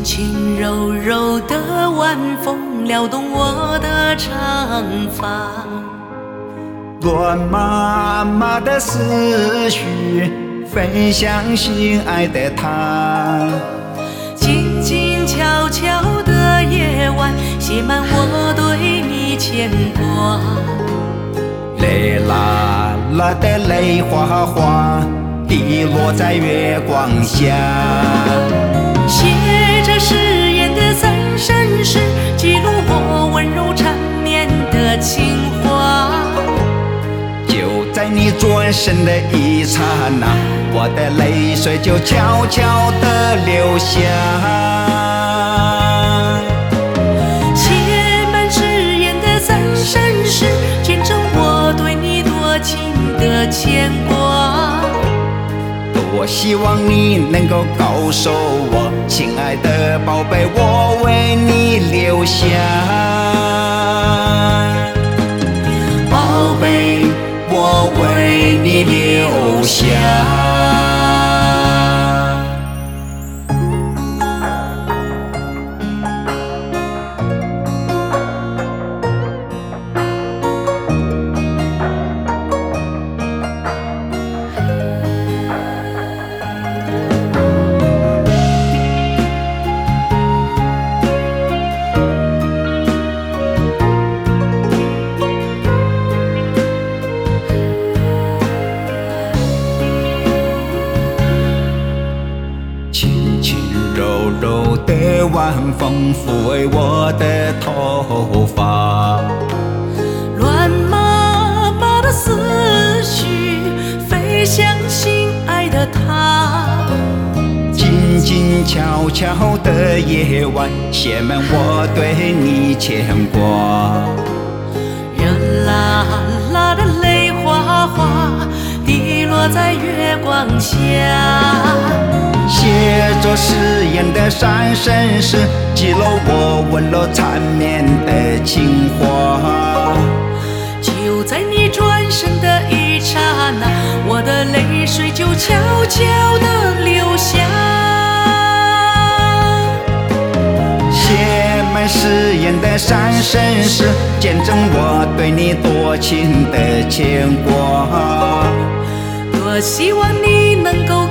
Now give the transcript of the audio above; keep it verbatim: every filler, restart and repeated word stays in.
轻轻柔柔的晚风撩动我的长发， 乱麻麻的思绪分享心爱的他。 静静悄悄的夜晚，写满我对你牵挂。 泪啦啦的泪哗哗，滴落在月光下。 写着誓言的三生石，记录我温柔缠绵的情话。 就在你转身的一刹那，我的泪水就悄悄地流下。 写满誓言的三生石，见证我对你多情的牵挂。 多希望你能够告诉我，亲爱的宝贝，我为你留下。宝贝，我为你留下。轻轻柔柔的晚风抚慰我的头发， 乱麻麻的思绪飞向心爱的他。 静静悄悄的夜晚，写满我对你牵挂。 热辣辣的泪哗哗，滴落在月光下。 写着誓言的三生石，记录我温柔缠绵的情话。 就在你转身的一刹那，我的泪水就悄悄地流下。 写满誓言的三生石，见证我对你多情的牵挂。 多希望你能够